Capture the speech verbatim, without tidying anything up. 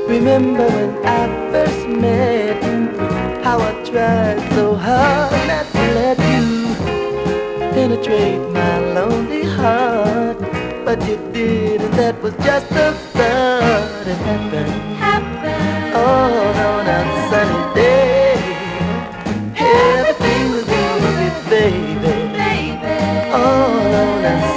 Remember when I first met you, how I tried so hard not to let you penetrate my lonely heart. But you did, and that was just the start. It happened